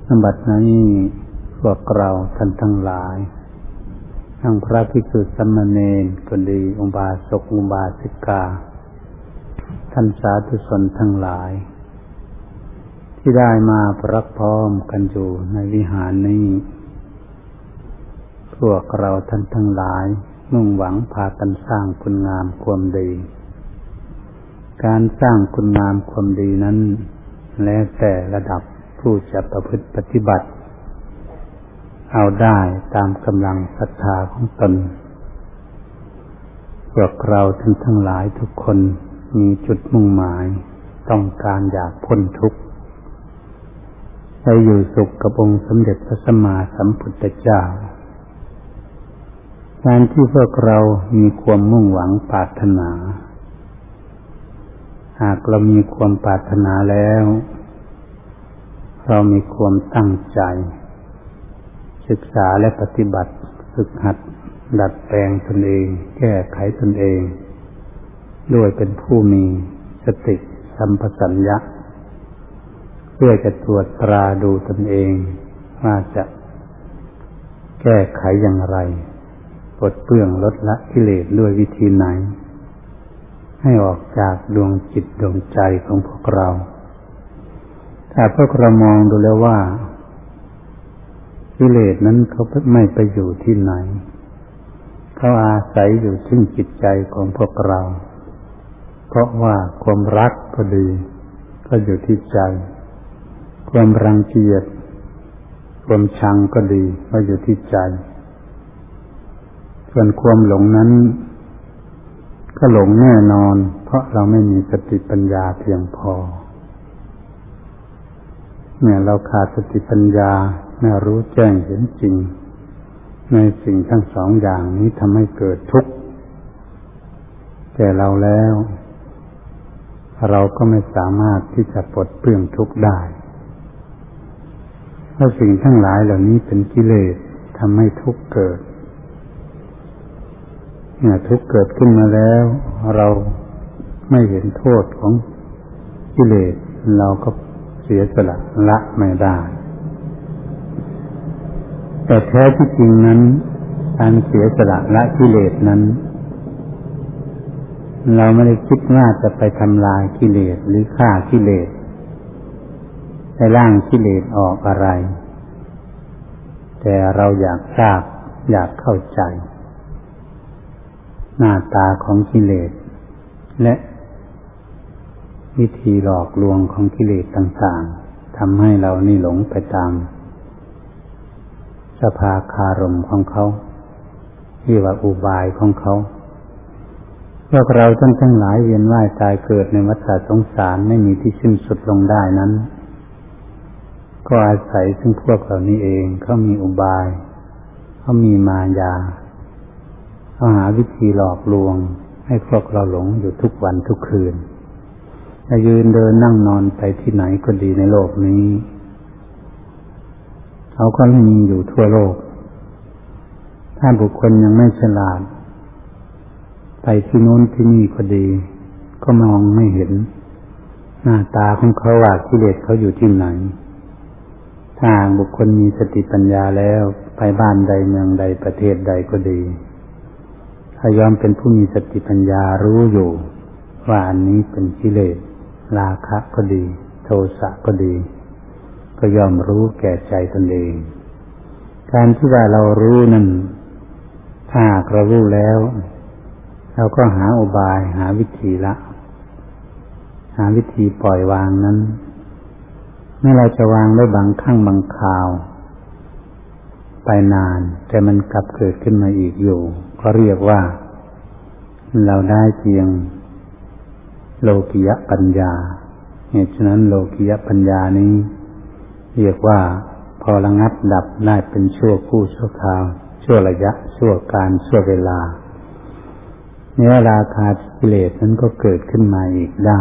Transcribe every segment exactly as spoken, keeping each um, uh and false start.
บัดนี้พวกเราท่านทั้งหลายทั้งพระภิกษุสามเณรก็ดีอุบาสกอุบาสิกาท่านสาธุชนทั้งหลายที่ได้มาพรักพร้อมกันอยู่ในวิหารนี้พวกเราท่านทั้งหลายมุ่งหวังพากันสร้างคุณงามความดีการสร้างคุณงามความดีนั้นแล้วแต่ระดับผู้จะประพฤติปฏิบัติเอาได้ตามกำลังศรัทธาของตนพวกเราทั้งทั้งหลายทุกคนมีจุดมุ่งหมายต้องการอยากพ้นทุกข์ได้อยู่สุขกับองค์สมเด็จพระสัมมาสัมพุทธเจ้าการที่พวกเรามีความมุ่งหวังปรารถนาหากเรามีความปรารถนาแล้วเรามีความตั้งใจศึกษาและปฏิบัติฝึกหัดดัดแปลงตนเองแก้ไขตนเองด้วยเป็นผู้มีสติสัมปชัญญะเพื่อจะตรวจตราดูตนเองว่าจะแก้ไขอย่างไรปลดเปลื้องลดละกิเลสด้วยวิธีไหนให้ออกจากดวงจิตดวงใจของพวกเราถ้าพวกเรามองดูแล้วว่ากิเลสนั้นเขาไม่ไปอยู่ที่ไหนเขาอาศัยอยู่ที่จิตใจของพวกเราเพราะว่าความรักก็ดีก็อยู่ที่ใจความรังเกียจความชังก็ดีก็อยู่ที่ใจส่วนความหลงนั้นก็หลงแน่นอนเพราะเราไม่มีสติปัญญาเพียงพอเนี่ยเราขาดสติปัญญาไม่รู้แจ้งเห็นจริงในสิ่งทั้งสองอย่างนี้ทำให้เกิดทุกข์แก่เราแล้วเราก็ไม่สามารถที่จะปลดเปลื้องทุกข์ได้เพราะสิ่งทั้งหลายเหล่านี้เป็นกิเลสทำให้ทุกข์เกิดเมื่อทุกข์เกิดขึ้นมาแล้วเราไม่เห็นโทษของกิเลสเราก็เสียสละละไม่ได้แต่แท้ที่จริงนั้นการเสียสละละกิเลสนั้นเราไม่ได้คิดว่าจะไปทำลายกิเลสหรือฆ่ากิเลสไปล้างกิเลสออกอะไรแต่เราอยากทราบอยากเข้าใจหน้าตาของกิเลสและวิธีหลอกลวงของกิเลสต่างๆทำให้เรานี่หลงไปตามสภาคารมของเขาที่ว่าอุบายของเขาพวกเราท่านทั้งหลายเวียนว่ายตายเกิดในวัฏสงสารไม่มีที่สิ้นสุดลงได้นั้นก็อาศัยซึ่งพวกเหล่านี้เองเขามีอุบายเขามีมายาเขาหาวิธีหลอกลวงให้พวกเราหลงอยู่ทุกวันทุกคืนจะยืนเดินนั่งนอนไปที่ไหนก็ดีในโลกนี้เขาก็มีอยู่ทั่วโลกถ้าบุคคลยังไม่ฉลาดไปที่โน้นที่นี่ก็ดีก็มองไม่เห็นหน้าตาของเขาว่ากิเลสเขาอยู่ที่ไหนถ้าบุคคลมีสติปัญญาแล้วไปบ้านใดเมืองใดประเทศใดก็ดีถ้ายอมเป็นผู้มีสติปัญญารู้อยู่ว่าอันนี้เป็นกิเลสราคะก็ดีโทสะก็ดีก็ยอมรู้แก่ใจตนเองการที่ว่าเรารู้นั่นถ้าเรารู้แล้วเราก็หาอุบายหาวิธีละหาวิธีปล่อยวางนั้นเมื่อเราจะวางได้บางครั้งบางคราวไปนานแต่มันกลับเกิดขึ้นมาอีกอยู่ก็เรียกว่าเราได้เพียงโลกิยปัญญาเหตุฉะนั้นโลกิยปัญญานี้เรียกว่าพอระงับดับได้เป็นชั่วคู่ชั่วคราวชั่วระยะชั่วการชั่วเวลาเนื้อราคากิเลสนั้นก็เกิดขึ้นมาอีกได้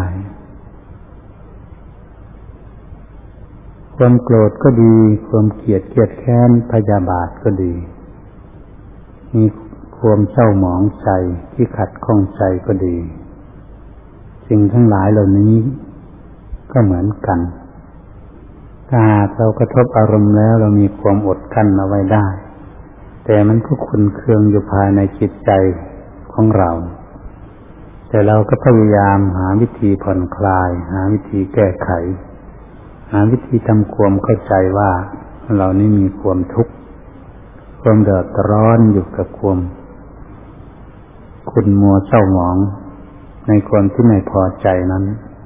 ความโกรธก็ดีความเกลียดเกลียดแค้นพยาบาทก็ดีมีความเศร้าหมองใจที่ขัดข้องใจก็ดีสิ่งทั้งหลายเหล่านี้ก็เหมือนกันถ้าหากเรากระทบอารมณ์แล้วเรามีความอดกั้นเอาไว้ได้แต่มันก็ขุ่นเคืองอยู่ภายในจิตใจของเราแต่เราก็พยายามหาวิธีผ่อนคลายหาวิธีแก้ไขหาวิธีทำความเข้าใจว่าเรานี่มีความทุกข์ความเดือดร้อนอยู่กับความขุ่นมัวเศร้าหมองในความที่ไม่พอใจนั้น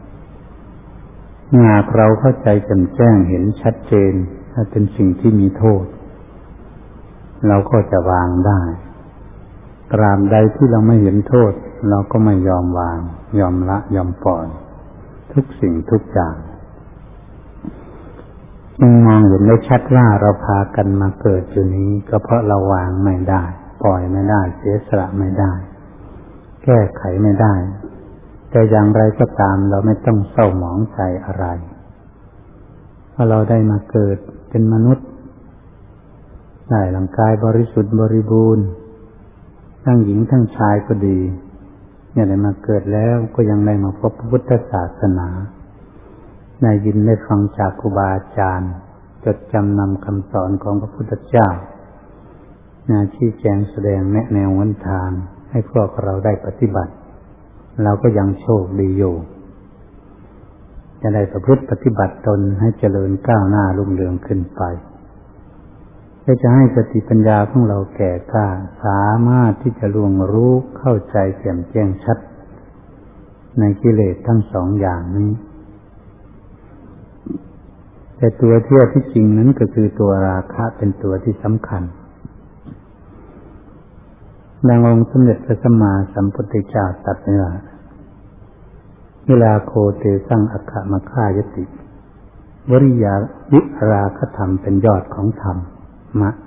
หากเราเข้าใจแจ่มแจ้งเห็นชัดเจนถ้าเป็นสิ่งที่มีโทษเราก็จะวางได้ตราบใดที่เราไม่เห็นโทษเราก็ไม่ยอมวางยอมละยอมปล่อยทุกสิ่งทุกอย่างจึงมองเห็นได้ชัดว่าเราพากันมาเกิดอยู่นี้ก็เพราะเราวางไม่ได้ปล่อยไม่ได้เสียสละไม่ได้แก้ไขไม่ได้แต่อย่างไรก็ตามเราไม่ต้องเศร้าหมองใจอะไรเพราะเราได้มาเกิดเป็นมนุษย์ได้ร่างกายบริสุทธิ์บริบูรณ์ทั้งหญิงทั้งชายก็ดีเนี่ยได้มาเกิดแล้วก็ยังได้มาพบพระพุทธศาสนาได้ยินได้ฟังจากครูบาอาจารย์จดจำนำคำสอนของพระพุทธเจ้านาชี้แจงแสดงแนะแนวหนทางให้พวกเราได้ปฏิบัติเราก็ยังโชคดีอยู่จะได้ประพฤติปฏิบัติตนให้เจริญก้าวหน้ารุ่งเรืองขึ้นไปเพื่อจะให้สติปัญญาของเราแก่กล้าสามารถที่จะล่วงรู้เข้าใจแจ่มแจ้งชัดในกิเลสทั้งสองอย่างนี้แต่ตัวเที่ยวที่จริงนั้นก็คือตัวราคะเป็นตัวที่สำคัญดังองค์สมเด็จพระสัมมาสัมพุทธเจ้าตรัสไว้ว่าเวลาโคเตสังอัคขมฆายติวริยาวิราคธรรมเป็นยอดของธรรมมะ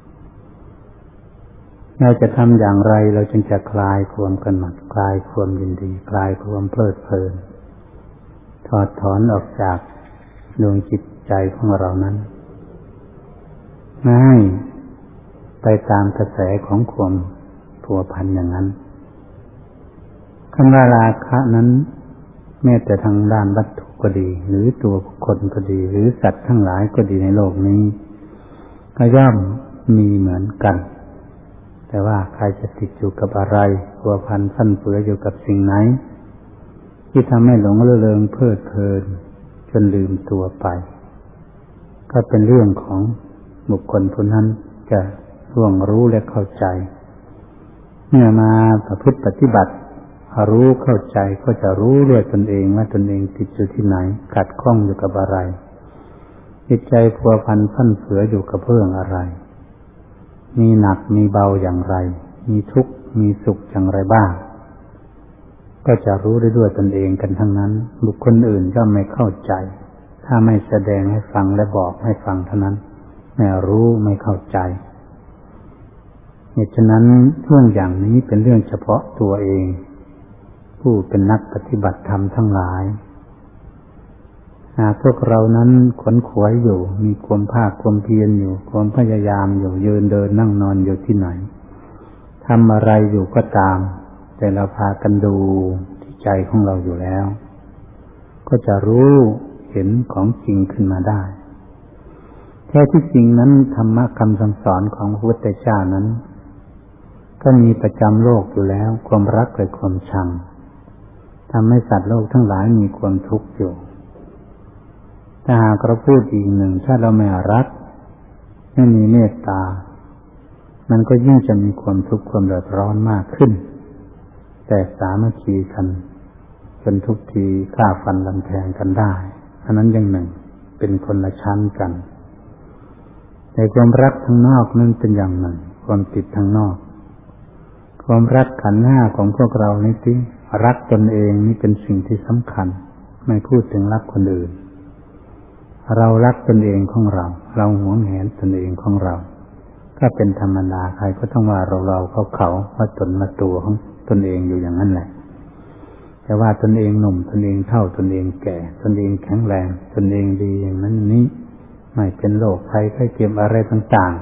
เราจะทำอย่างไรเราจึงจะคลายความกำหนัดคลายความยินดีคลายความเพลิดเพลินถอดถอนออกจากดวงจิตใจของเรานั้นไม่ให้ไปตามกระแสของความผัวพันอย่างนั้นคำว่าราคะนั้นแม้แต่ทางด้านวัตถุก็ดีหรือตัวบุคคลก็ดีหรือสัตว์ทั้งหลายก็ดีในโลกนี้ก็ย่อมมีเหมือนกันแต่ว่าใครจะติดอยู่กับอะไรผัวพันฟั่นเฟืออยู่กับสิ่งไหนที่ทำให้หลงระเริงเพลิดเพลินจนลืมตัวไปก็เป็นเรื่องของบุคคลผู้นั้นจะล่วงรู้และเข้าใจเมื่อมาประพฤติปฏิบัติรู้เข้าใจก็จะรู้ด้วยตนเองว่าตนเองติดอยู่ที่ไหนขัดข้องอยู่กับอะไรจิตใจพัวพันฟั่นเฟืออยู่กับเรื่องอะไรมีหนักมีเบาอย่างไรมีทุกข์มีสุขอย่างไรบ้างก็จะรู้ได้ด้วยตนเองกันทั้งนั้นบุคคลอื่นก็ไม่เข้าใจถ้าไม่แสดงให้ฟังและบอกให้ฟังเท่านั้นไม่รู้ไม่เข้าใจเหตุฉะนั้นเรื่องอย่างนี้เป็นเรื่องเฉพาะตัวเองผู้เป็นนักปฏิบัติธรรมทั้งหลายหากพวกเรานั้นขวนขวายอยู่มีความภาคความเพียรอยู่ความพยายามอยู่ยืนเดินนั่งนอนอยู่ที่ไหนทำอะไรอยู่ก็ตามแต่เราพากันดูที่ใจของเราอยู่แล้วก็จะรู้เห็นของจริงขึ้นมาได้แท้ที่จริงนั้นธรรมะคำสั่งสอนของพระพุทธเจ้านั้นก็มีประจำโลกอยู่แล้วความรักและความชังทำให้สัตว์โลกทั้งหลายมีความทุกข์อยู่ถ้าหากเราพูดอีกหนึ่งถ้าเราไม่รักไม่มีเมตตามันก็ยิ่งจะมีความทุกข์ความเดือดร้อนมากขึ้นแต่สามัคคีกันจนทุกทีฆ่าฟันลำแทงกันได้อันนั้นอย่างหนึ่งเป็นคนละชั้นกันในความรักทางนอกนั่นเป็นอย่างหนึ่งความติดทางนอกความรักขันธ์ห้าของพวกเรานี่ที่รักตนเองนี่เป็นสิ่งที่สำคัญไม่พูดถึงรักคนอื่นเรารักตนเองของเราเราหวงแหนตนเองของเราก็เป็นธรรมดาใครก็ต้องว่าเราเราเขาเขาว่าตนมาตัวของตนเองอยู่อย่างนั้นแหละแต่ว่าตนเองหนุ่มตนเองเฒ่าตนเองแก่ตนเองแข็งแรงตนเองดีอย่างนั้นนี้ไม่เป็นโรคภัยไข้เจ็บอะไรต่าง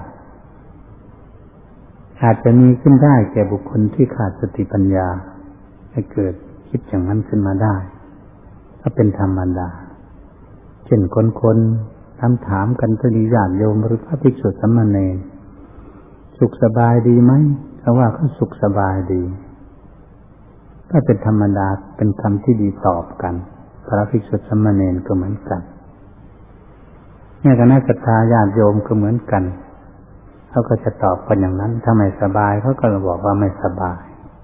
ๆอาจจะมีขึ้นได้แก่บุคคลที่ขาดสติปัญญาให้เกิดคิดอย่างนั้นขึ้นมาได้ก็เป็นธรรมดาเช่นคนคนถามถามกันก็ดีญาติโยมหรือพระภิกษุสามเณรสุขสบายดีไหมเขาว่าเขาสุขสบายดีก็เป็นธรรมดาเป็นคำที่ดีตอบกันพระภิกษุสามเณรก็เหมือนกันเนี่ยคณะศรัทธาญาติโยมก็เหมือนกันเขาก็จะตอบกันอย่างนั้นถ้าไม่สบายเขาก็บอกว่าไม่สบาย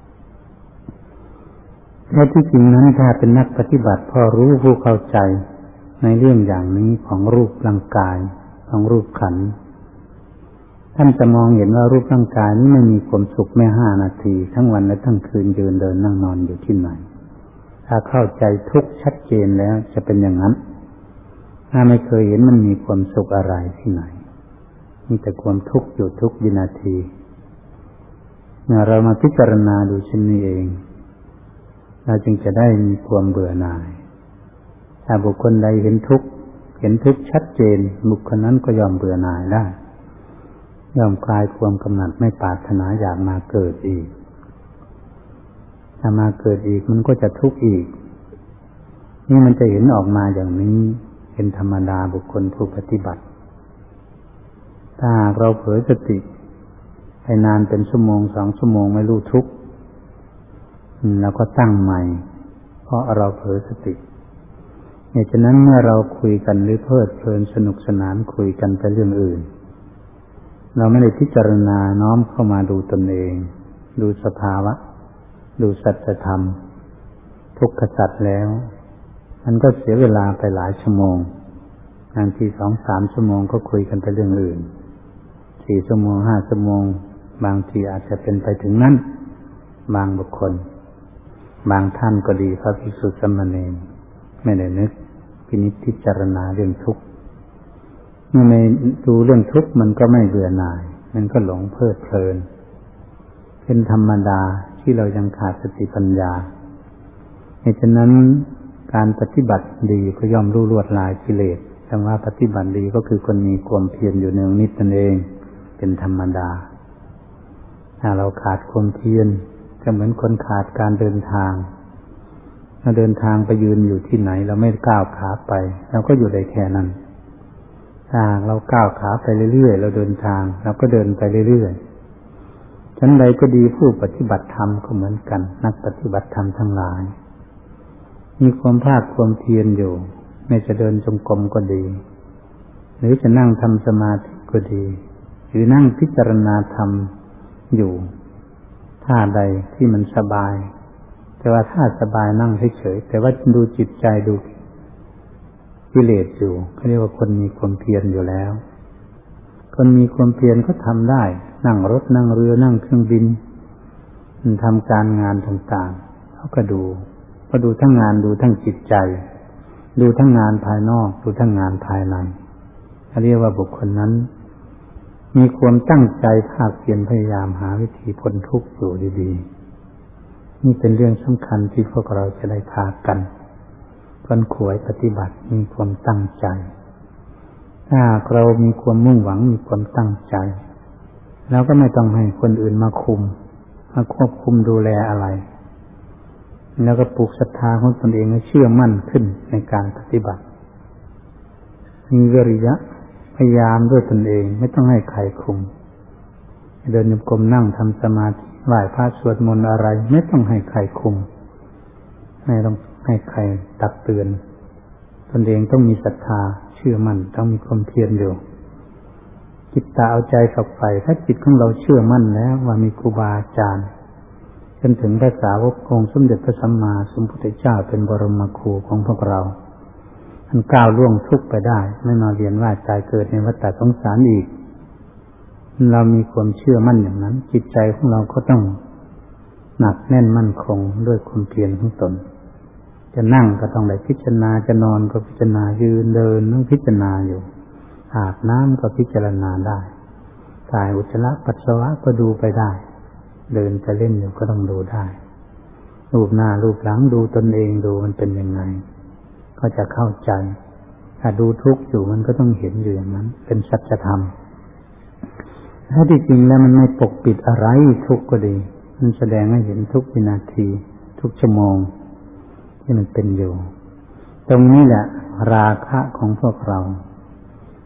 แต่ที่จริงนั้นถ้าเป็นนักปฏิบัติพอรู้ผู้เข้าใจในเรื่องอย่างนี้ของรูปร่างกายของรูปขันธ์ท่านจะมองเห็นว่ารูปร่างกายนี้ไม่มีความสุขแม้ห้านาทีทั้งวันและทั้งคืนยืนเดินนั่งนอนอยู่ที่ไหนถ้าเข้าใจทุกข์ชัดเจนแล้วจะเป็นอย่างนั้นถ้าไม่เคยเห็นมันมีความสุขอะไรที่ไหนมีแต่ความทุกข์อยู่ทุกวินาทีเมื่อเรามาพิจารณาดูเช่นนี้เองเราจึงจะได้มีความเบื่อหน่ายถ้าบุคคลใดเห็นทุกข์เห็นทุกข์ชัดเจนบุคคลนั้นก็ยอมเบื่อหน่ายได้ยอมคลายความกำหนัดไม่ปรารถนาอยากมาเกิดอีกถ้ามาเกิดอีกมันก็จะทุกข์อีกนี่มันจะเห็นออกมาอย่างนี้เป็นธรรมดาบุคคลผู้ปฏิบัติถ้าหากเราเผลอสติไปนานเป็นชั่วโมงสองชั่วโมงไม่รู้ทุกข์แล้วก็ตั้งใหม่เพราะเราเผลอสติเหตุฉะนั้นเมื่อเราคุยกันหรือเพลิดเพลินสนุกสนานคุยกันไปเรื่องอื่นเราไม่ได้พิจารณาน้อมเข้ามาดูตนเองดูสภาวะดูสัจธรรมทุกขสัจแล้วมันก็เสียเวลาไปหลายชั่วโมงบางทีสองสามชั่วโมงก็คุยกันไปเรื่องอื่นสี่ชั่วโมงห้าชั่วโมงบางทีอาจจะเป็นไปถึงนั้นบางบุคคลบางท่านก็ดีพระภิกษุสามเณรไม่ได้นึกพินิจพิจารณาเรื่องทุกข์เมื่อไม่ดูเรื่องทุกข์มันก็ไม่เบื่อหน่ายมันก็หลงเพลิดเพลินเป็นธรรมดาที่เรายังขาดสติปัญญาเหตุฉะนั้นการปฏิบัติดีก็ย่อมรู้ลวดลายกิเลสคำว่าปฏิบัติดีก็คือคนมีความเพียรอยู่เนืองนิดนั่นเองเป็นธรรมดาถ้าเราขาดความเพียรก็เหมือนคนขาดการเดินทางเราเดินทางไปยืนอยู่ที่ไหนเราไม่ก้าวขาไปเราก็อยู่ได้แค่นั้นถ้าเราก้าวขาไปเรื่อยๆเราเดินทางเราก็เดินไปเรื่อยๆชั้นใดก็ดีผู้ปฏิบัติธรรมก็เหมือนกันนักปฏิบัติธรรมทั้งหลายมีความภาคความเพียรอยู่ไม่จะเดินจงกรมก็ดีหรือจะนั่งทำสมาธิก็ดีหรือนั่งพิจารณาธรรมอยู่ท่าใดที่มันสบายแต่ว่าถ้าสบายนั่งเฉยๆแต่ว่าดูจิตใจดูกิเลสอยู่เขาเรียกว่าคนมีความเพียรอยู่แล้วคนมีความเพียรก็ทำได้นั่งรถนั่งเรือนั่งเครื่องบินทำการงานต่างๆเขาก็ดูก็ดูทั้งงานดูทั้งจิตใจดูทั้งงานภายนอกดูทั้งงานภายในเขาเรียกว่าบุคคลนั้นมีความตั้งใจภาคเพียรพยายามหาวิธีพ้นทุกข์อยู่ดีๆนี่เป็นเรื่องสำคัญที่พวกเราจะได้พากันค้นขวยปฏิบัติมีความตั้งใจถ้าเรามีความมุ่งหวังมีความตั้งใจแล้วก็ไม่ต้องให้คนอื่นมาคุมมาควบคุมดูแลอะไรแล้วก็ปลูกศรัทธาของตนเองให้เชื่อมั่นขึ้นในการปฏิบัติมีวิริยะพยายามด้วยตนเองไม่ต้องให้ใครคุมเดินโยกมนั่งทำสมาธิไหว้พระสวดมนต์อะไรไม่ต้องให้ใครคุมไม่ต้องให้ใครตักเตือนตนเองต้องมีศรัทธาเชื่อมั่นต้องมีความเพียรอยู่จิตตาเอาใจเข้าไปถ้าจิตของเราเชื่อมั่นแล้วว่ามีครูบาอาจารย์จนถึงพระสาวกองค์สมเด็จพระสัมมาสัมพุทธเจ้าเป็นบรมครูของพวกเราท่านก้าวล่วงทุกข์ไปได้ไม่มาเวียนว่ายตายเกิดในวัฏสงสารอีกเรามีความเชื่อมั่นอย่างนั้นจิตใจของเราก็ต้องหนักแน่นมั่นคงด้วยความเพียรของตนจะนั่งก็ต้องได้พิจารณาจะนอนก็พิจารณายืนเดินต้องพิจารณาอยู่อาบน้ำก็พิจารณาได้ถ่ายอุจจาระปัสสาวะก็ดูไปได้เดินจะเล่นอยู่ก็ต้องดูได้รูปหน้ารูปหลังดูตนเองดูมันเป็นยังไงก็จะเข้าใจถ้าดูทุกข์อยู่มันก็ต้องเห็นอยู่อย่างนั้นเป็นสัจธรรมถ้าที่จริงแล้วมันไม่ปกปิดอะไรทุกข์ก็ดีมันแสดงให้เห็นทุกวินาทีทุกชั่วโมงที่มันเป็นอยู่ตรงนี้แหละราคะของพวกเรา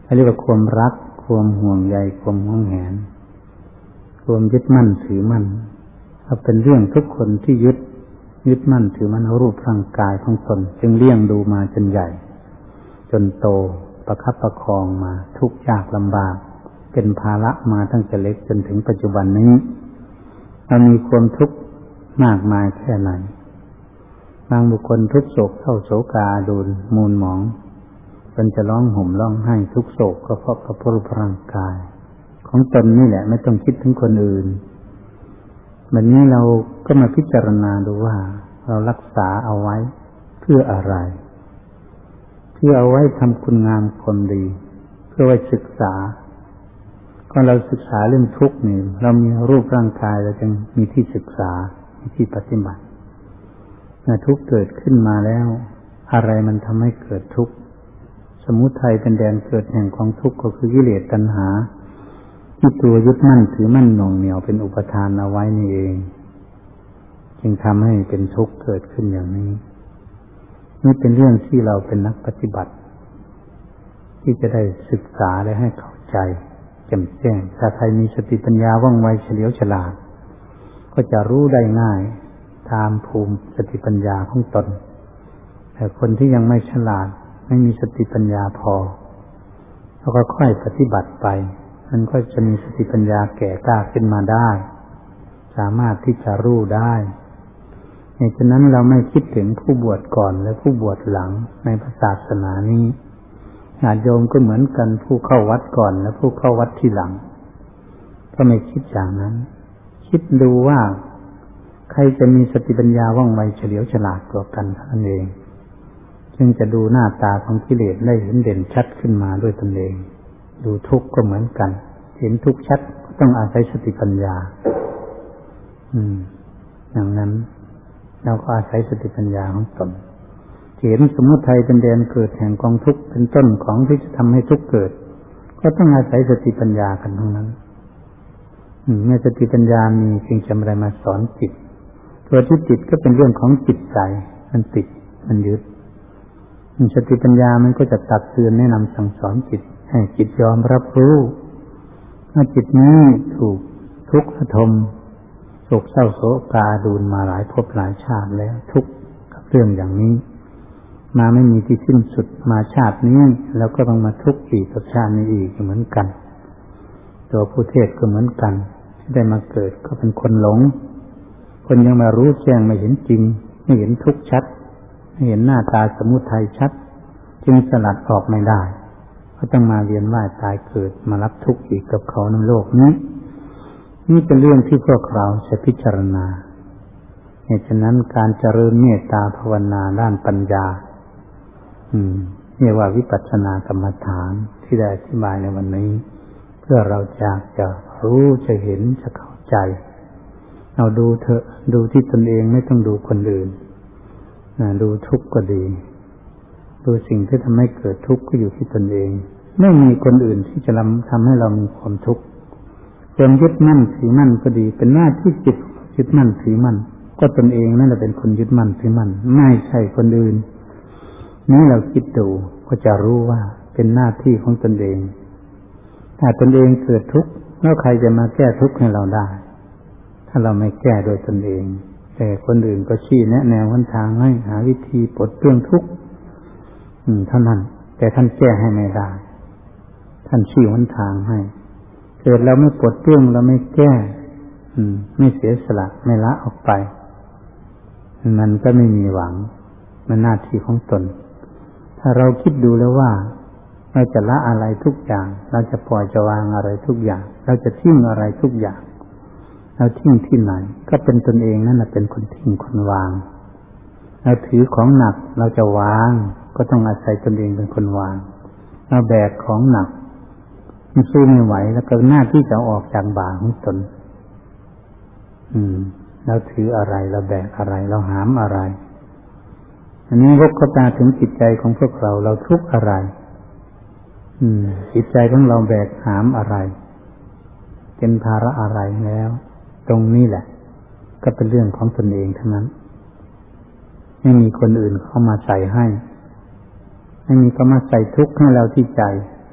เรียกว่าความรักความห่วงใยความหวงแหนความยึดมั่นถือมั่นเอาเป็นเรื่องทุกคนที่ยึดยึดมั่นถือมั่นเอารูปร่างกายของตนจึงเลี้ยงดูมาจนใหญ่จนโตประคับประคองมาทุกข์ยากลำบากเป็นภาระมาตั้งแต่เล็กจนถึงปัจจุบันนี้เรามีความทุกข์มากมายแค่ไหนบางบุคคลทุกโศกเศร้าโศกาดูนมูลหมองจนจะร้องห่มร้องไห้ทุกโศกก็เพราะพระรูปร่างกายของตนนี่แหละไม่ต้องคิดถึงคนอื่นวันนี้เราก็มาพิจารณาดูว่าเรารักษาเอาไว้เพื่ออะไรเพื่อเอาไว้ทำคุณงามความดีเพื่อไว้ศึกษาก็เราศึกษาเรื่องทุกข์นี่เรามีรูปร่างกายเราจึงมีที่ศึกษามีที่ปฏิบัติเมื่อทุกข์เกิดขึ้นมาแล้วอะไรมันทำให้เกิดทุกข์สมุทัยเป็นแดนเกิดแห่งของทุกข์ก็คือกิเลสตัณหาที่ตัวยึดมั่นถือมั่นหน่วงเหนี่ยวเป็นอุปทานเอาไว้นี่เองจึงทำให้เป็นทุกข์เกิดขึ้นอย่างนี้นี่เป็นเรื่องที่เราเป็นนักปฏิบัติที่จะได้ศึกษาและให้เข้าใจแจ่มแจ้งถ้าใครมีสติปัญญาว่องไวเฉลียวฉลาดก็จะรู้ได้ง่ายตามภูมิสติปัญญาของตนแต่คนที่ยังไม่ฉลาดไม่มีสติปัญญาพอแล้วก็ค่อยปฏิบัติไปมันก็จะมีสติปัญญาแก่กล้าขึ้นมาได้สามารถที่จะรู้ได้เหตุฉะนั้นเราไม่คิดถึงผู้บวชก่อนและผู้บวชหลังในศาสนานี้ญาติโยมก็เหมือนกันผู้เข้าวัดก่อนและผู้เข้าวัดทีหลังก็ไม่คิดอย่างนั้นคิดดูว่าใครจะมีสติปัญญาว่องไวเฉลียวฉลาดกว่ากันเท่านั้นเองจึงจะดูหน้าตาของกิเลสได้เห็นเด่นชัดขึ้นมาด้วยตนเองดูทุกข์ก็เหมือนกันเห็นทุกข์ชัดก็ต้องอาศัยสติปัญญาอืมอย่างนั้นเราก็อาศัยสติปัญญาของตนเห็นสมุทัยเป็นแดนเกิดแห่งกองทุกข์เป็นต้นของที่จะทำให้ทุกข์เกิดก็ต้องอาศัยสติปัญญากันทั้งนั้นเมื่อสติปัญญามีจึงจะอะไรมาสอนจิตตัวที่จิตก็เป็นเรื่องของจิตใจมันติดมันยึดสติปัญญามันก็จะตักเตือนแนะนำสั่งสอนจิตให้จิตยอมรับรู้ว่าจิตนี้ถูกทุกข์ทมโศกเศร้าโศกาดูนมาหลายภพหลายชาติแล้วทุกข์กับเรื่องอย่างนี้มาไม่มีที่สิ้นสุดมาชาตินี้แล้วก็ต้องมาทุกข์อีกกับชาตินี้อีกเหมือนกันตัวผู้เทศก็เหมือนกันที่ได้มาเกิดก็เป็นคนหลงคนยังมารู้แจ้งไม่เห็นจริงไม่เห็นทุกข์ชัดไม่เห็นหน้าตาสมุทัยชัดจึงสลัดออกไม่ได้ก็ต้องมาเวียนว่ายตายเกิดมารับทุกข์อีกกับเขาในโลกนี้นี่เป็นเรื่องที่พวกเราจะพิจารณาเหตุฉะนั้นการเจริญเมตตาภาวนาด้านปัญญาอืมเรียกว่าวิปัสสนากรรมฐานที่ได้อธิบายในวันนี้เพื่อเราจะจะรู้จะเห็นจะเข้าใจเอาดูเถอะดูที่ตนเองไม่ต้องดูคนอื่นนะดูทุกข์ก็ดีดูสิ่งที่ทำให้เกิดทุกข์ก็อยู่ที่ตนเองไม่มีคนอื่นที่จะทำให้เรามีความทุกข์ความยึดมั่นถือมั่นก็ดีเป็นหน้าที่จิตยึดมั่นถือมั่นก็ตนเองนั่นแหละเป็นคนยึดมั่นถือมั่นไม่ใช่คนอื่นนี่เราคิดดูก็จะรู้ว่าเป็นหน้าที่ของตนเองถ้าตนเองเกิดทุกข์แล้วใครจะมาแก้ทุกข์ให้เราได้ถ้าเราไม่แก้โดยตนเองแต่คนอื่นก็ชี้แนะแนวหนทางให้หาวิธีปลดเปลื้องทุกข์อืมเท่านั้นแต่ท่านแก้ให้ไม่ได้ท่านชี้หนทางให้เกิดเราไม่ปลดเปลื้องเราไม่แก้อืมไม่เสียสละไม่ละออกไปมันก็ไม่มีหวังมันหน้าที่ของตนถ้าเราคิดดูแล้วว่าเราจะละอะไรทุกอย่างเราจะปล่อยจะวางอะไรทุกอย่างเราจะทิ้งอะไรทุกอย่างเราทิ้งที่ไหนก็เป็นตนเองนั่นแหละเป็นคนทิ้งคนวางเราถือของหนักเราจะวางก็ต้องอาศัยตนเองเป็นคนวางเราแบกของหนักมันสู้ไม่ไหวแล้วก็หน้าที่จะออกจากบ่าของตนอืมเราถืออะไรเราแบกอะไรเราหามอะไรอันนี้วกเข้ามาถึงจิตใจของพวกเราเราทุกข์อะไรอืมจิตใจของเราแบกหามอะไรเป็นภาระอะไรแล้วตรงนี้แหละก็เป็นเรื่องของตนเองเท่านั้นไม่มีคนอื่นเข้ามาใส่ให้ไม่มีก็มาใส่ทุกข์ให้เราที่ใจ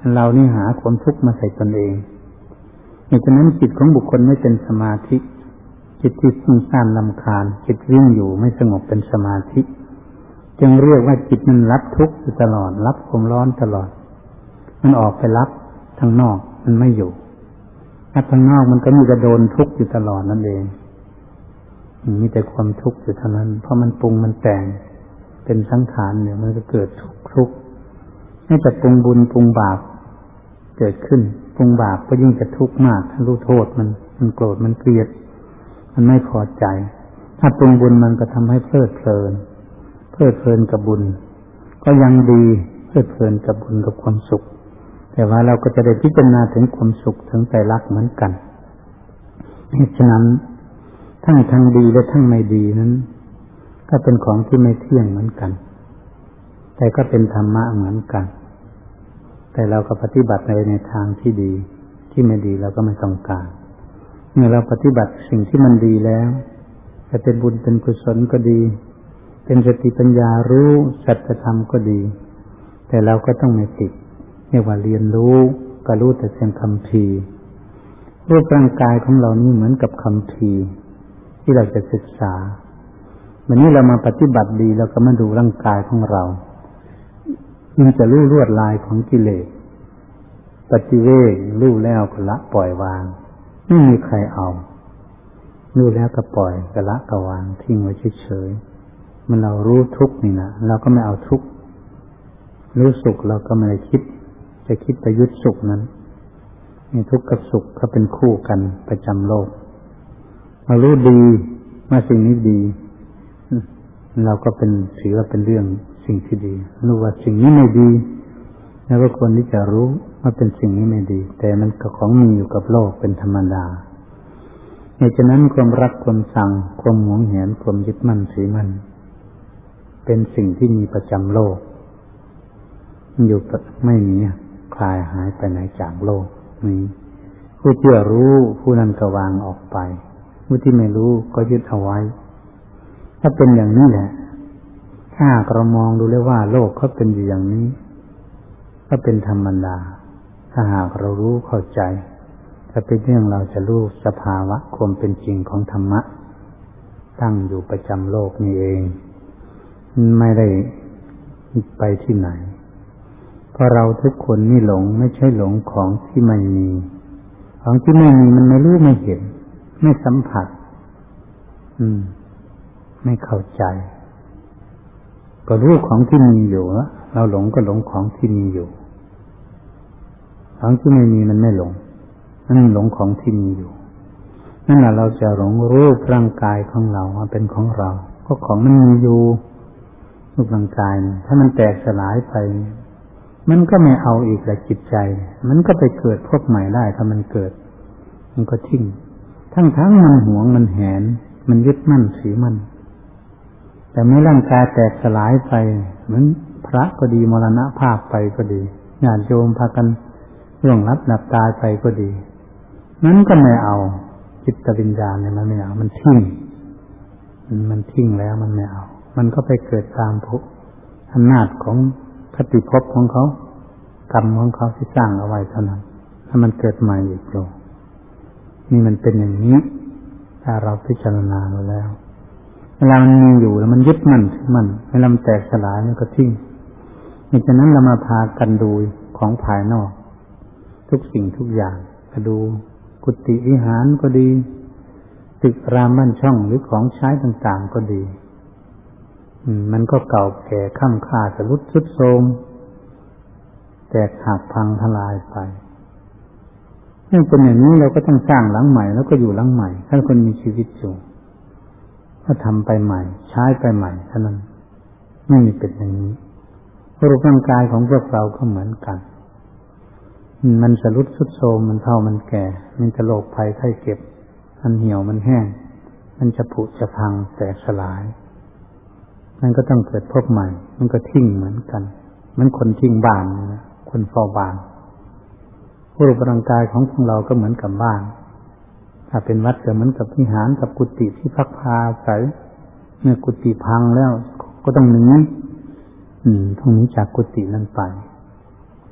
เรานี่หาความทุกข์มาใส่ตนเองเหตุฉะนั้นจิตของบุคคลไม่เป็นสมาธิจิตที่ฟุ้งซ่านรำคาญจิตวิ่งอยู่ไม่สงบเป็นสมาธิจึงเรียกว่าจิตมันรับทุกข์อยู่ตลอดรับความร้อนตลอดมันออกไปรับทางนอกมันไม่อยู่ถ้าทางนอกมันก็มีแต่โดนทุกข์อยู่ตลอดนั่นเองมีแต่ความทุกข์อยู่เท่านั้นเพราะมันปรุงมันแต่งเป็นสังขารเนี่ยมันก็เกิดทุกข์ทุกข์ให้แต่ปรุงบุญปรุงบาปเกิดขึ้นปรุงบาปก็ยิ่งจะทุกข์มากถ้ารู้โทษมันมันโกรธมันเกลียดมันไม่พอใจถ้าปรุงบุญมันก็ทำให้เพลิดเพลินเพลิดเพลินกับบุญก็ยังดีเพลิดเพลินกับบุญกับความสุขแต่ว่าเราก็จะได้พิจารณาถึงความสุขถึงไตรลักษณ์เหมือนกันฉะนั้นทั้งทางดีและทั้งไม่ดีนั้นก็เป็นของที่ไม่เที่ยงเหมือนกันแต่ก็เป็นธรรมะเหมือนกันแต่เราก็ปฏิบัติในในทางที่ดีที่ไม่ดีเราก็ไม่ต้องการเมื่อเราปฏิบัติสิ่งที่มันดีแล้วจะเป็นบุญเป็นกุศลก็ดีเป็นสติปัญญารู้สัจธรรมก็ดีแต่เราก็ต้องไม่ติดเรียกว่าเรียนรู้ก็รู้แต่เพียงคัมภีร์รูปร่างกายของเรานี่เหมือนกับคัมภีร์ที่เราจะศึกษาวันนี้เรามาปฏิบัติดีเราก็มาดูร่างกายของเรามันจะรู้ลวดลายของกิเลสปฏิเวกรู้แล้วก็ละปล่อยวางไม่มีใครเอารู้แล้วก็ปล่อยก็ละก็วางทิ้งไว้เฉยๆมันเรารู้ทุกข์นี่นะเราก็ไม่เอาทุกข์รู้สุขเราก็ไม่ได้คิดจะคิดไปยึดสุขนั้นนี่ทุกข์กับสุขเขาเป็นคู่กันประจำโลกเรารู้ดีว่าสิ่งนี้ดีเราก็เป็นถือว่าเป็นเรื่องสิ่งที่ดีรู้ว่าสิ่งนี้ไม่ดีแล้วก็ควรที่จะรู้ว่าเป็นสิ่งนี้ไม่ดีแต่มันก็ของมีอยู่กับโลกเป็นธรรมดาเหตุฉะนั้นความรักความชังความหวงแหนความยึดมั่นถือมั่นเป็นสิ่งที่มีประจำโลกอยู่ไม่มีคลายหายไปไหนจากโลกนี้ผู้ที่รู้ผู้นั้นก็วางออกไปผู้ที่ไม่รู้ก็ยึดเอาไว้ถ้าเป็นอย่างนี้แหละถ้าเรามองดูเลยว่าโลกเขาเป็นอยู่อย่างนี้ก็เป็นธรรมดาถ้าหากเรารู้เข้าใจถ้าเป็นเรื่องเราจะรู้สภาวะความเป็นจริงของธรรมะตั้งอยู่ประจำโลกนี้เองไม่ได้ไปที่ไหนเพราะเราทุกคนนี่หลงไม่ใช่หลงของที่ไม่มีของที่ไม่มีมันไม่รู้ไม่เห็นไม่สัมผัสอืมไม่เข้าใจก็รู้ของที่มีอยู่เราหลงก็หลงของที่มีอยู่ของที่ไม่มีมันไม่หลงนั่นหลงของที่มีอยู่นั่นแหละเราจะหลงรูปร่างกายของเราว่าเป็นของเราก็ของมันมีอยู่รูปร่างกายถ้ามันแตกสลายไปมันก็ไม่เอาอีกแหละจิตใจมันก็ไปเกิดพบใหม่ได้ถ้ามันเกิดมันก็ทิ้งทั้งทั้งมันหวงมันแหนมันยึดมั่นถือมั่นแต่เมื่อร่างกายแตกสลายไปเหมือนพระก็ดีมรณภาพไปก็ดีญาติโยมพากันล่วงลับหลับตายไปก็ดีนั้นก็ไม่เอาจิตวิญญาณเนี่ยมันไม่เอามันทิ้งมันทิ้งแล้วมันไม่เอามันก็ไปเกิดตามภพอำนาจของคติภพของเขากรรมของเขาที่สร้างเอาไว้เท่านั้นถ้ามันเกิดใหม่อีกโยนี่มันเป็นอย่างนี้ถ้าเราพิจารณาแล้วเวลามันมีอยู่แล้วมันยึดมั่นถือมั่นเวลามันแตกสลายมันก็ทิ้งดังนั้นเรามาพากันดูของภายนอกทุกสิ่งทุกอย่างก็ดูกุฏิวิหารก็ดีตึกรามบ้านช่องหรือของใช้ต่างๆก็ดีมันก็เก่าแก่ค่ำค่าสรุดทรุดโทรมแตกหักพังทลายไปเมื่อเป็นอย่างนี้เราก็ต้องสร้างหลังใหม่แล้วก็อยู่หลังใหม่ถ้าคนมีชีวิตอยู่ก็ทำไปใหม่ใช้ไปใหม่เท่านั้นไม่มีเป็นอย่างนี้รูปร่างกายของพวกเราก็เหมือนกันมันสรุดทรุดโทรมมันเฒ่ามันแก่มันจะโรคภัยไข้เจ็บมันเหี่ยวมันแห้งมันจะผุจะพังแตกสลายมันก็ต้องเกิดพบใหม่มันก็ทิ้งเหมือนกันเหมือนคนทิ้งบ้านนะคนเฝ้าบ้านรูปร่างกายของพวกเราก็เหมือนกับบ้านถ้าเป็นวัดก็เหมือนกับวิหารกับกุฏิที่พักพาอาศัยเมื่อกุฏิพังแล้วก็ต้องหนีอืมต้องหนีจากกุฏินั้นไป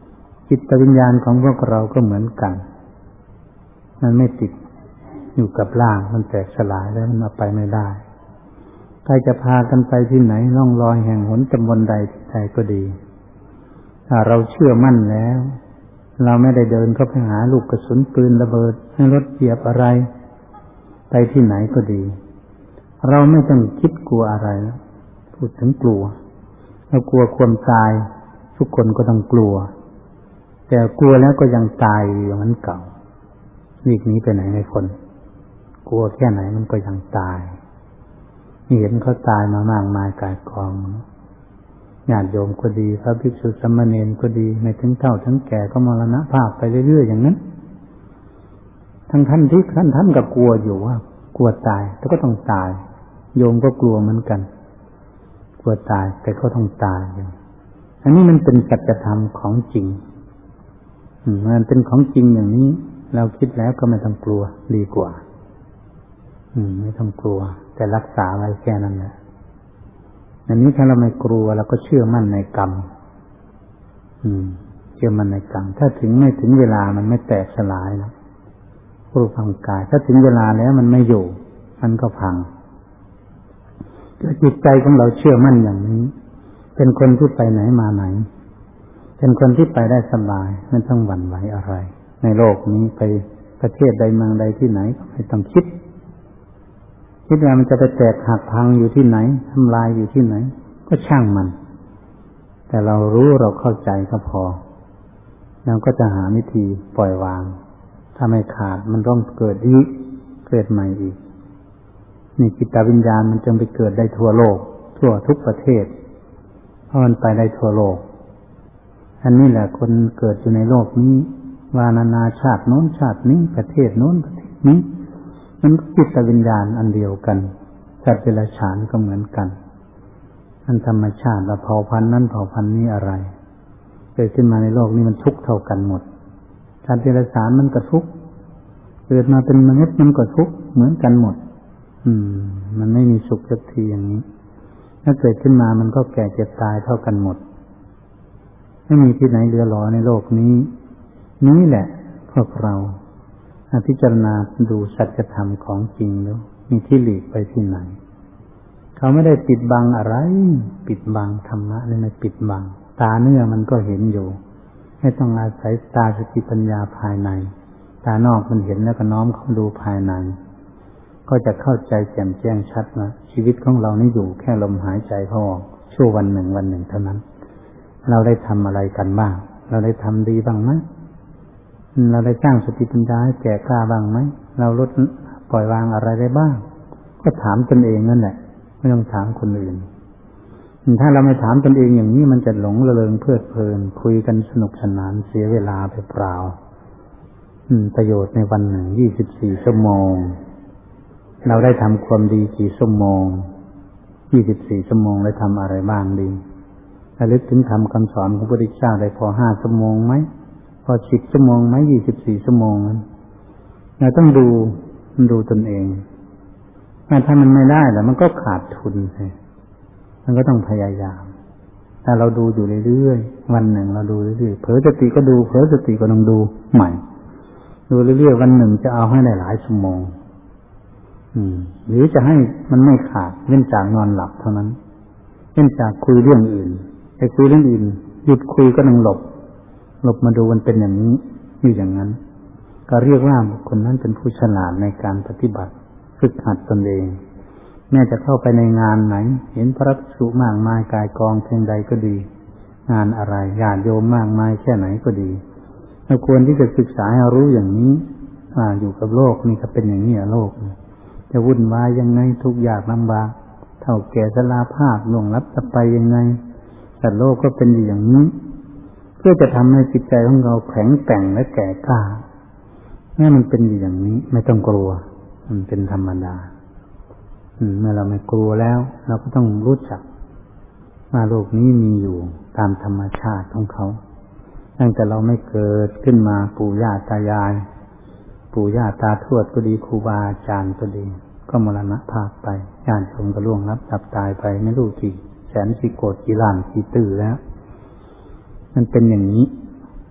จิตวิญญาณของพวกเราก็เหมือนกันมันไม่ติดอยู่กับร่างมันแตกสลายแล้วมันเอาไปไม่ได้ใครจะพากันไปที่ไหนล่องลอยแห่งหนตำบลใดที่ใดก็ดีถ้าเราเชื่อมั่นแล้วเราไม่ได้เดินเข้าไปหาลูกกระสุนปืนระเบิดให้รถเหยียบอะไรไปที่ไหนก็ดีเราไม่ต้องคิดกลัวอะไรพูดถึงกลัวเรากลัวความตายทุกคนก็ต้องกลัวแต่กลัวแล้วก็ยังตายอย่างนั้นเก่าวิ่งหนีไปไหนไม่พ้นกลัวแค่ไหนมันก็ยังตายเห็นเขาตายมามากมายกายกองญาติโยมก็ดีพระภิกษุสามเณรก็ดีไม่ถึงเฒ่าถึงแก่ก็มรณภาพไปเรื่อยๆอย่างนั้นทั้งท่านที่ท่านท่านก็กลัวอยู่ว่ากลัวตายแต่ก็ต้องตายโยมก็กลัวเหมือนกันกลัวตายแต่ก็ต้องตายอยู่อันนี้มันเป็นสัจธรรมของจริงมันเป็นของจริงอย่างนี้เราคิดแล้วก็ไม่ต้องกลัวดีกว่าอืมไม่ต้องกลัวแต่รักษาไว้แค่นั้นแหละอันนี้ถ้าเราไม่กลัวเราก็เชื่อมั่นในกรรมอืมเชื่อมั่นในกรรมถ้าถึงไม่ถึงเวลามันไม่แตกสลายนะรูปร่างกายถ้าถึงเวลาแล้วมันไม่อยู่มันก็พังถ้าจิตใจของเราเชื่อมั่นอย่างนี้เป็นคนที่ไปไหนมาไหนเป็นคนที่ไปได้สบายไม่ต้องหวั่นไหวอะไรในโลกนี้ไปประเทศใดเมืองใดที่ไหนก็ไม่ต้องคิดคิดว่ามันจะไปแตกหักพังอยู่ที่ไหนทำลายอยู่ที่ไหนก็ช่างมันแต่เรารู้เราเข้าใจก็พอเราก็จะหาวิธีปล่อยวางถ้าไม่ขาดมันต้องเกิดอีกเกิดใหม่อีกนี่จิตวิญญาณมันจึงไปเกิดได้ทั่วโลกทั่วทุกประเทศเพราะมันไปได้ทั่วโลกอันนี้แหละคนเกิดอยู่ในโลกนี้ว่านานาชาติโน้นชาตินี้ประเทศโน้นประเทศนี้มันจิตวิญญาณอันเดียวกันสัตว์เดรัจฉานก็เหมือนกันอันธรรมชาติและเผ่าพันธุ์นั้นเผ่าพันธุ์นี้อะไรเกิดขึ้นมาในโลกนี้มันทุกข์เท่ากันหมดสัตว์เดรัจฉานมันก็ทุกข์เกิดมาเป็นมนุษย์มันก็ทุกข์เหมือนกันหมดอืมมันไม่มีสุขสักทีอย่างนี้ถ้าเกิดขึ้นมามันก็แก่เจ็บตายเท่ากันหมดไม่มีที่ไหนเหลือหลอในโลกนี้นี่แหละพวกเราพิจารณาดูสัจธรรมของจริงแล้วมีที่หลีกไปที่ไหนเขาไม่ได้ปิดบังอะไรปิดบังธรรมะเลยไม่ปิดบังตาเนื้อมันก็เห็นอยู่ไม่ต้องอาศัยตาสติปัญญาภายในตานอกมันเห็นแล้วก็น้อมเข้าดูภายในก็จะเข้าใจแจ่มแจ้งชัดว่าชีวิตของเรานี่อยู่แค่ลมหายใจเข้าออกชั่ววันหนึ่งวันหนึ่งเท่านั้นเราได้ทำอะไรกันบ้างเราได้ทำดีบ้างไหมเราได้สร้างสติปัญญาให้แก่กล้าบ้างไหมเราลดปล่อยวางอะไรได้บ้างก็ถามตนเองนั่นแหละไม่ต้องถามคนอื่นถ้าเราไม่ถามตนเองอย่างนี้มันจะหลงระเริงเพลิดเพลินคุยกันสนุกสนานเสียเวลาไปเปล่าประโยชน์ในวันหนึ่งยี่สิบสี่ชั่วโมงเราได้ทำความดีกี่ชั่วโมงยี่สิบสี่ชั่วโมงได้ทำอะไรบ้างดีระลึกถึงคำคำสอนของพระพุทธเจ้าได้พอห้าชั่วโมงไหมพอสิบชั่วโมงไหมยี่สิบสี่ชั่วโมงนั้นเราต้องดูดูตนเองถ้ามันไม่ได้แล้วมันก็ขาดทุนใช่มันก็ต้องพยายามแต่เราดูอยู่เรื่อยๆวันหนึ่งเราดูเรื่อยๆเผลอสติก็ดูเผลอสติก็ต้องดูใหม่ดูเรื่อยๆวันหนึ่งจะเอาให้ได้หลายชั่วโมงอืมหรือจะให้มันไม่ขาดเว้นจากนอนหลับเท่านั้นเว้นจากคุยเรื่องอื่นไอ้คุยเรื่องอื่นหยุดคุยก็ต้องหลบหลบมาดูมันเป็นอย่างนี้อยู่อย่างนั้นก็เรียกว่าคนนั้นเป็นผู้ฉลาดในการปฏิบัติฝึกหัดตนเองแม้จะเข้าไปในงานไหนเห็นพระภิกษุมากมายกายกองเพียงใดก็ดีงานอะไรญาติโยมมากมายแค่ไหนก็ดีเราควรที่จะศึกษาให้รู้อย่างนี้ว่าอยู่กับโลกนี่ก็เป็นอย่างนี้โลกจะวุ่นวายยังไงทุกข์ยากลำบากเฒ่าแก่ชราภาพล่วงลับจะไปยังไงแต่โลกก็เป็นอย่างนี้เพื่อจะทำให้จิตใจของเราแข็งแกร่งและแก่กล้าแม้มันเป็นอย่างนี้ไม่ต้องกลัวมันเป็นธรรมดาเมื่อเราไม่กลัวแล้วเราก็ต้องรู้จักว่าโลกนี้มีอยู่ตามธรรมชาติของเขาตั้งแต่เราไม่เกิดขึ้นมาปู่ย่าตายายปู่ย่าตาทวดก็ดีครูบาอาจารย์ก็ดีก็มรณภาพไปญาติโยมก็ล่วงลับดับตายไปไม่รู้กี่แสนกี่โกฏกี่ล้านกี่ตื้อแล้วมันเป็นอย่างนี้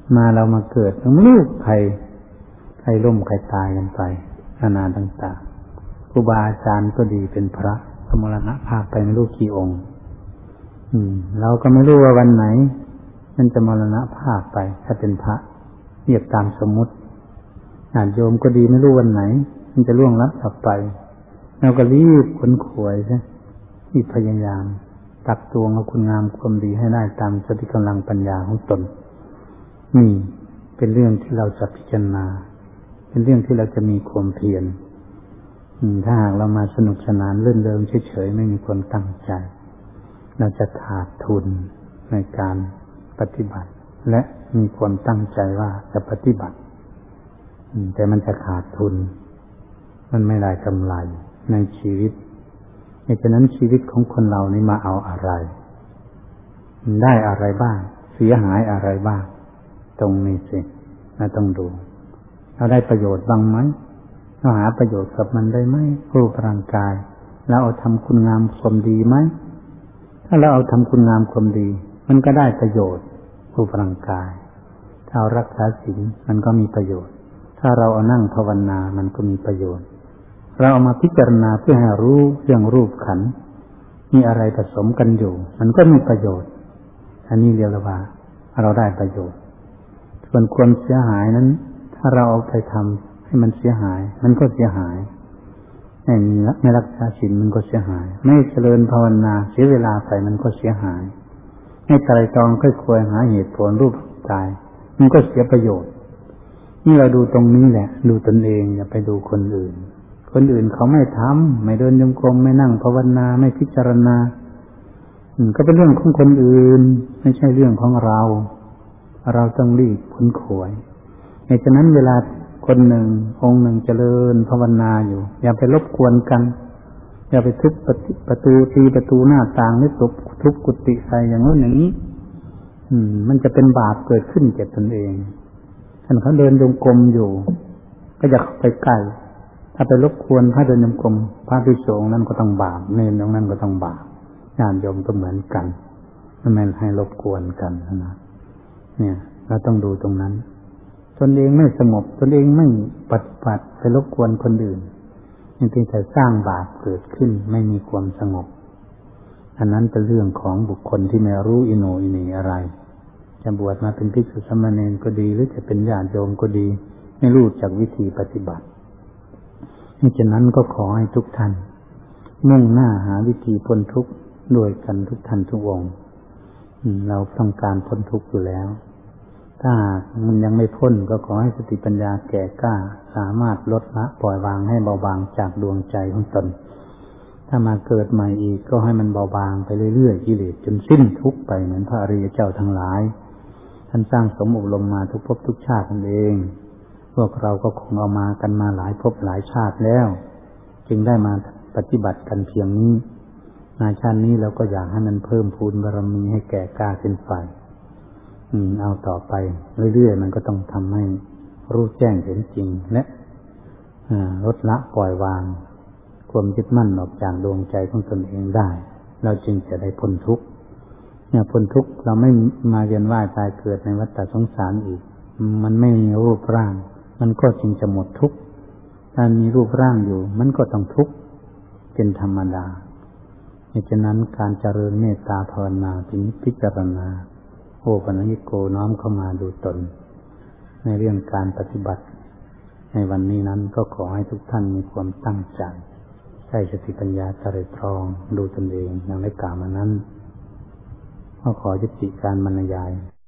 มาเรามาเกิดไม่รู้ใครใครล่มใครตายกันไปนานาต่างๆครูบาอาจารย์ก็ดีเป็นพระมรณภาพไปไม่รู้กี่องค์อืมเราก็ไม่รู้ว่าวันไหนมันจะมรณภาพไปถ้าเป็นพระเรียกตามสมมุติญาติโยมก็ดีไม่รู้วันไหนมันจะล่วงลับกลับไปเราก็รีบขนขวยใช่รีบพยายามตักตวงเอาคุณงามความดีให้ได้ตามสติกำลังปัญญาของตนนี่เป็นเรื่องที่เราจะพิจารณาเป็นเรื่องที่เราจะมีความเพียรถ้าหากเรามาสนุกสนานเลื่อนเริงเฉยๆไม่มีความตั้งใจเราจะขาดทุนในการปฏิบัติและมีความตั้งใจว่าจะปฏิบัติแต่มันจะขาดทุนมันไม่ได้กำไรในชีวิตฉะนั้นชีวิตของคนเรานี่มาเอาอะไรได้อะไรบ้างเสียหายอะไรบ้างตรงนี้สิเราต้องดูเราได้ประโยชน์บ้างไหมเราหาประโยชน์กับมันได้ไหมรูปร่างกายเราเอาทำคุณงามความดีไหมถ้าเราเอาทำคุณงามความดีมันก็ได้ประโยชน์รูปร่างกายถ้าเรารักษาศีลมันก็มีประโยชน์ถ้าเราเอานั่งภาวนามันก็มีประโยชน์เราเอามาพิจารณาเพื่อให้รู้เรื่องรูปขันธ์มีอะไรผสมกันอยู่มันก็มีประโยชน์อันนี้เรียกว่าเราได้ประโยชน์ส่วนความเสียหายนั้นถ้าเราเอาไปทำให้มันเสียหายมันก็เสียหายไม่มีไม่รักษาศีลมันก็เสียหายไม่เจริญภาวนาเสียเวลาไปมันก็เสียหายให้ไตรตรองค่อยๆหาเหตุผลรูปกายมันก็เสียประโยชน์นี่เราดูตรงนี้แหละดูตนเองอย่าไปดูคนอื่นคนอื่นเขาไม่ทำไม่เดินจงกรมไม่นั่งภาวนาไม่พิจารณาก็เป็นเรื่องของคนอื่นไม่ใช่เรื่องของเราเราต้องรีบพ้นขวยเหตุฉะนั้นเวลาคนหนึ่งองค์หนึ่งเจริญภาวนาอยู่อย่าไปรบกวนกันอย่าไปทุบประตูตีประตูหน้าต่างหรือทุบทุบกุฏิใส่อย่างโน้นอย่างนี้อืมมันจะเป็นบาปเกิดขึ้นแก่ตนเองท่านเขาเดินจงกรมอยู่ก็อย่าเข้าไปใกล้ถ้าไปรบกวนพระเดินจงกรมพระภิกษุนั้นก็ต้องบาปเนรตรงนั้นก็ต้องบาปญาติโยมก็เหมือนกันไม่ให้รบกวนกันนะเนี่ยเราต้องดูตรงนั้นตนเองไม่สงบตนเองไม่ปฏิบัติไปรบกวนคนอื่นนี่เป็นแต่สร้างบาปเกิดขึ้นไม่มีความสงบอันนั้นเป็นเรื่องของบุคคลที่ไม่รู้อิโหนอิเหน่อะไรจะบวชมาเป็นภิกษุสามเณรก็ดีหรือจะเป็นญาติโยมก็ดีไม่รู้จักวิธีปฏิบัตินี่ฉะนั้นก็ขอให้ทุกท่านมุ่งหน้าหาวิธีพ้นทุกข์ด้วยกันทุกท่านทุกองค์เราต้องการพ้นทุกข์อยู่แล้วถ้ามันยังไม่พ้นก็ขอให้สติปัญญาแก่กล้าสามารถลดละปล่อยวางให้เบาบางจากดวงใจของตนถ้ามาเกิดใหม่อีกก็ให้มันเบาบางไปเรื่อยๆกิเลสจนสิ้นทุกข์ไปเหมือนพระอริยเจ้าทั้งหลายท่านสร้างสมอบรมมาทุกภพทุกชาตินั่นเองพวกเราก็คงเอามากันมาหลายภพหลายชาติแล้วจึงได้มาปฏิบัติกันเพียงนี้ในชาตินี้เราก็อยากให้มันเพิ่มพูนบารมีให้แก่กล้าขึ้นไปอืมเอาต่อไปเรื่อยๆมันก็ต้องทำให้รู้แจ้งเห็นจริงและลดละปล่อยวางความยึดมั่นออกจากดวงใจของตนเองได้เราจึงจะได้พ้นทุกข์เนี่ยพ้นทุกข์เราไม่มาเวียนว่ายตายเกิดในวัฏสงสารอีกมันไม่มีรูปร่างมันก็จึงจะหมดทุกข์ถ้ามีรูปร่างอยู่มันก็ต้องทุกข์เป็นธรรมดาเพราะฉะนั้นการเจริญเมตตาภาวนาพิจารณาโอปัญญิโกน้อมเข้ามาดูตนในเรื่องการปฏิบัติในวันนี้นั้นก็ขอให้ทุกท่านมีความตั้งใจใช้สติปัญญาไตร่ตรองดูตนเองอย่างได้กล่าวมานั้นก็ขอยุติการบรรยาย